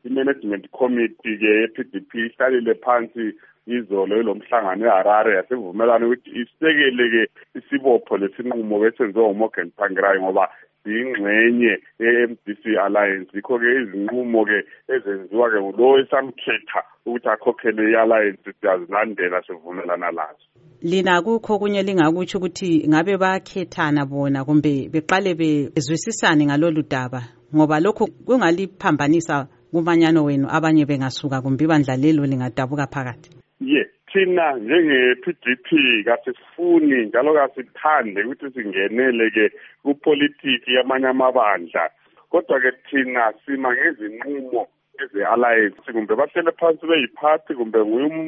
i-management committee ke ye-PDP ihlalile phansi izolo lomhlangano eHarare yasivumelana ukuthi isekele ke isibopho lesinqumo besenziwa uMorgan Tsvangirai ngoba ingxenye ye-MDC Alliance ikho ke izinqumo ke ezenziwa ke lo esamkhetha ukuthi akhokhele i-alliance siyazilandela sivumelana lazo. Lina kukho kunye lingakutsho ukuthi ngabe bakhethana bona kumbe beqale bezwisisane ngalolu daba ngoba lokho kungaliphambanisa kumanyano wenu abanye bengasuka kumbe ibandla lelo lingadabuka phakathi. Thina njenge-PDP kasifuni njalo kasithande ukuthi singenele ke kupolitiki yamanye amabandla kodwa ke thina sima ngezinqumo eze-alliance kumbe bahlele phansi beyiphathi kumbe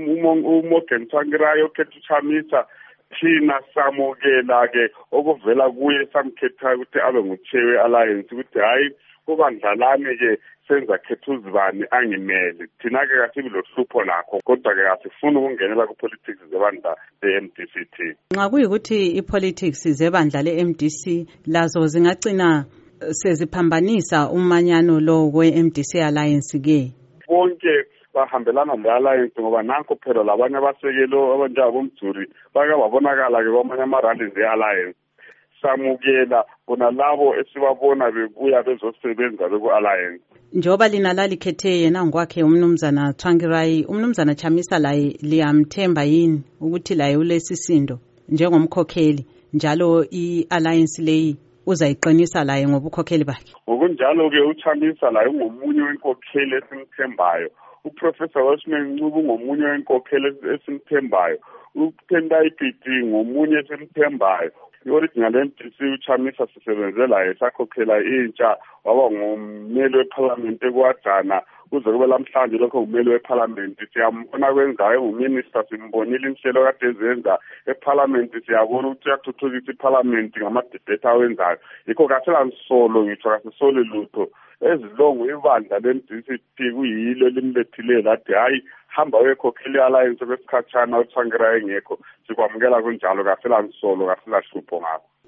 uMorgan Tsvangirai okhetha uChamisa thina samukela ke okuvela kuye samkhetha ukuthi abe nguchair we-alliance ukuthi hayi kubandlalane ke senza khetha uzibani angimele thina ke kasibi lohlupho lakho kodwa ke asifuni ukungenela ku-politics zebandla le-MDC. Nxa kuyikuthi i-politics zebandla le-MDC lazo zingagcina seziphambanisa umanyano lo we-MDC Alliance ke bonke bahambelana le-alliance ngoba nanko phela labanye abasekelo abanjengabomjuri bake babonakala ke kwamanye ama-rallies e-alliance samukela bona labo esibabona bebuya bezosebenza beku-alliance. Njoba lina lalikhethe yena ngokwakhe umnumzana Tsvangirai, umnumzana Chamisa laye liyamthemba yini ukuthi laye ulesisindo njengomkhokheli njalo i-alliance leyi uzayiqinisa laye ngobukhokheli bakhe? Ngokunjalo ke uChamisa laye ungomunye wenkokheli esimthembayo, uProfessor Welshman Ncube ngomunye wenkokheli esimthembayo, uTendai Biti ngomunye esimthembayo. I-original MDC uChamisa sisebenzela laye sakhokhela intsha waba ngummeli weParliament ekwajana kuze kube lamhlanje lokho ngummeli weParliament siyambona kwenzayo nguminister simbonile inhlelo kade ezenza eParliament siyabona ukuthi uyathuthukisa iParliament ngamadebate awenzayo yikho kaselansolo ngitsho kasisole lutho ezilongo ibandla le-MDC kuyilo limlethile lathi hayi hamba wekhokheli alliance kwesikhatshana uTsvangirai engekho sikwamukela kunjalo kaselansolo kaselahlupho ngakho.